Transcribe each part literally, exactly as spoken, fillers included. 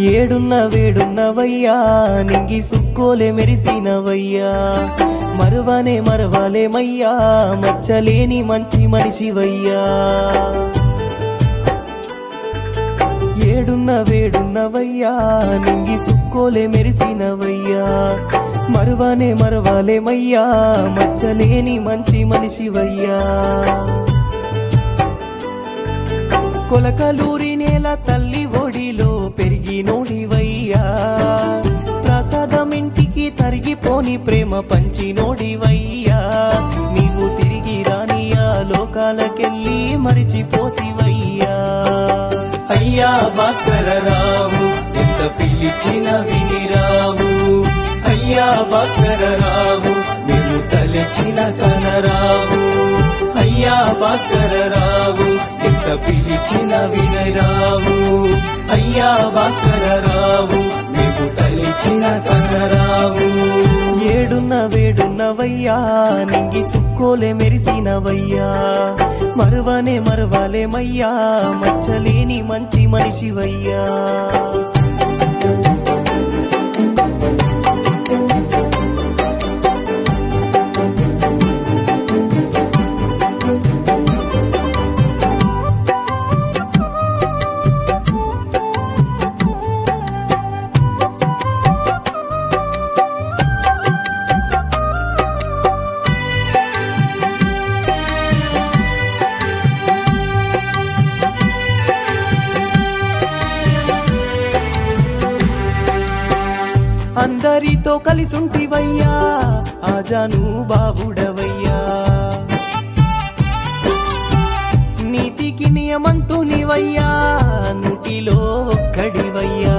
ఏడున్న వేడున్నవయ్యా నింగి సుక్కోలే మెరిసినవయ్యా మరువనే మరవాలేమయ్యా మచ్చలేని మంచి మనిషివయ్యా ఏడున్న వేడున్నవయ్యా నింగి సుక్కోలే మెరిసినవయ్యా మరువనే మరవాలేమయ్యా మచ్చలేని మంచి మనిషివయ్యా కొలకలూరి నేల తల్లి ఒడిలో పెరిగి నోడివయ్యా ప్రసాదమింటికి తరిగిపోని ప్రేమ పంచి నోడివయ్యా నీవు తిరిగి రానియా లోకాలకెళ్ళి మరిచిపోతివయ్యా అయ్యా భాస్కర రావు ఎంత పిలిచిన వినిరావు అయ్యా భాస్కర రావు మేము తలచిన కనరావు అయ్యా భాస్కర రావు ఎంత పిలిచిన వినరావు అయ్యా భాస్కర రావు మేము తలచిన కనరావు ఏడున్న వేడున్నవయ్యా నింగి సుక్కోలే మెరిసినవయ్యా మరువనే మరవాలేమయ్యా మచ్చలేని మంచి మనిషివయ్యా అందరితో కలిసుంటివయ్యా ఆజాను బాబుడవయ్యా నీతికి నియమంతునివయ్యా నూటిలో ఒక్కడివయ్యా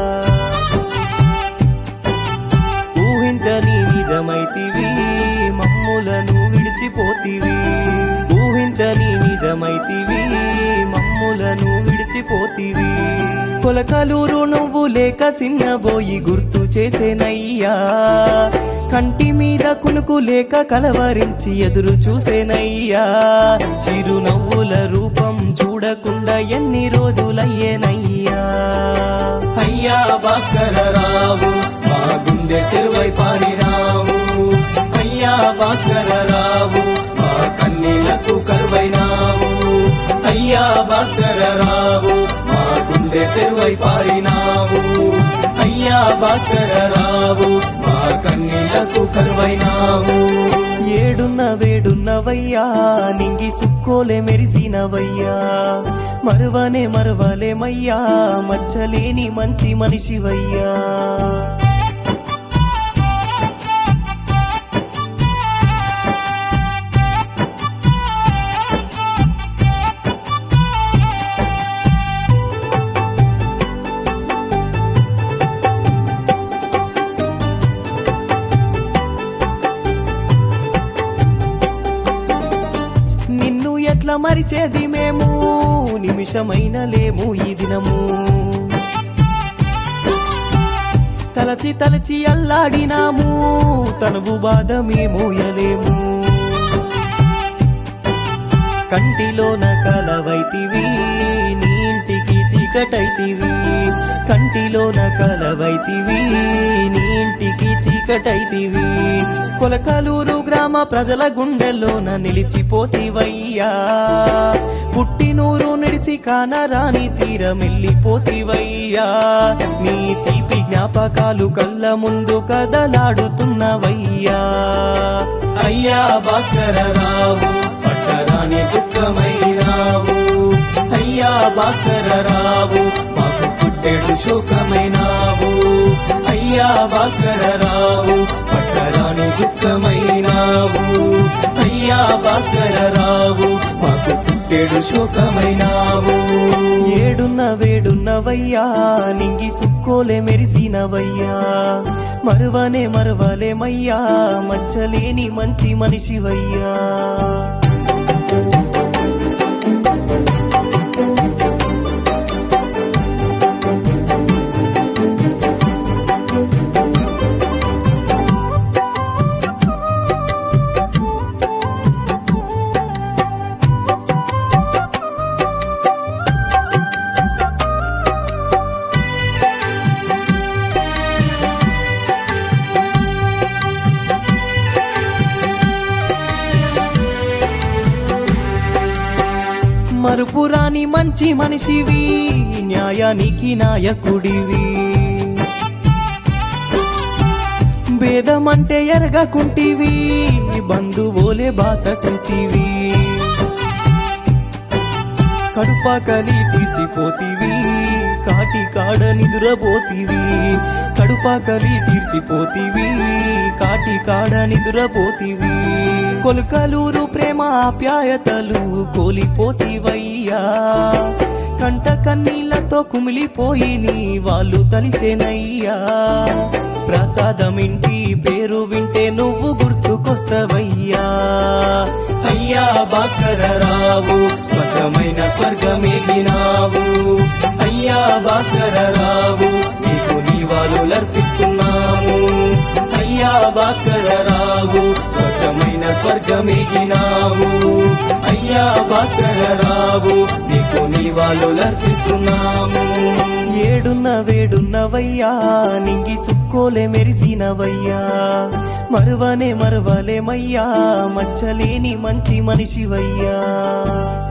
ఊహించని నిజమైతివి మమ్ములను విడిచిపోతివి ఊహించని నిజమైతివి మమ్ములను విడిచిపోతివి కొలకలూరు నువ్వు లేక సిన్నబోయి గుర్తు చేసేనయ్యా కంటి మీద కునుకు లేక కలవరించి ఎదురు చూసేనయ్యా చిరునవ్వుల రూపం చూడకుండా ఎన్ని రోజులయ్యేనయ్యా అయ్యా భాస్కర రావు మా గుండె సెరువై పారినావు అయ్యా భాస్కర రావు మా కన్నీళ్లకు కరువైనావు అయ్యా భాస్కర రావు మా గుండె సెరువై పారినావు అయ్యా భాస్కర రావు మా కన్నీళ్లకు కరువైనావు ఏడున్న వేడున్నవయ్యా నింగి సుక్కోలే మెరిసినవయ్యా మరువనే మరవాలేమయ్యా మచ్చలేని మంచి మనిషివయ్యా ఎట్లా మరిచేది మేము నిమిషమైన లేము ఈ దినము తలచి తలచి అల్లాడినాము తనువు బాధ మేమోయలేము కంటిలోన కలవైతివి నీ ఇంటికి చీకటైతివి కంటిలోన కలవైతివి నీ ఇంటికి చీకటైతివి కొలకలూరు గ్రామ ప్రజల గుండెల్లోన నిలిచిపోతివయ్యా పుట్టినూరు నిడిచి కానరాని తీరమెల్లిపోతివయ్యా నీ తీపి జ్ఞాపకాలు కళ్ళ ముందు కదలాడుతున్నవయ్యా అయ్యా భాస్కర రావు పట్టరాని దుఃఖమైనావు అయ్యా భాస్కర రావు మాకు పుట్టెడు శోకమైనావు అయ్యా భాస్కర రావు పట్టరాని దుఃఖమైనావు అయ్యా భాస్కర రావు మాకు పుట్టెడు శోకమైనావు ఏడున్న వేడున్నవయ్యా నింగి సుక్కోలే మెరిసినవయ్యా మరువనే మరవాలేమయ్యా మచ్చలేని మంచి మనిషివయ్యా మరుపురాని మంచి మనిషివి న్యాయానికి నాయకుడివి భేదమంటే ఎరగకుంటివి బంధువోలే బాసటంటివి కడుపాకలి తీర్చిపోతివి కాటి కాడ నిదురపోతివి కడుపాకలి తీర్చిపోతివి కాటి కాడ నిదురపోతివి కొలుకలూరు ప్రేమ ఆప్యాయతలు కోలిపోతివయ్యా కంట కన్నీళ్లతో కుమిలిపోయి నీ వాళ్ళు తలిచేనయ్యా ప్రసాదమింటి పేరు వింటే నువ్వు గుర్తుకొస్తవయ్యా అయ్యా భాస్కర రావు స్వచ్ఛమైన స్వర్గమేగినావు అయ్యా భాస్కర రావు నీకు నివాళులర్పిస్తున్నాము అయ్యా భాస్కర రావు స్వచ్ఛమైన స్వర్గమేగినావు అయ్యా భాస్కర రావు నీకు నివాళులర్పిస్తున్నాము ఏడున్న వేడున్నవయ్యా నింగి సుక్కోలే మెరిసినవయ్యా మరువనే మరవలేమయ్యా మచ్చలేని మంచి మనిషివయ్యా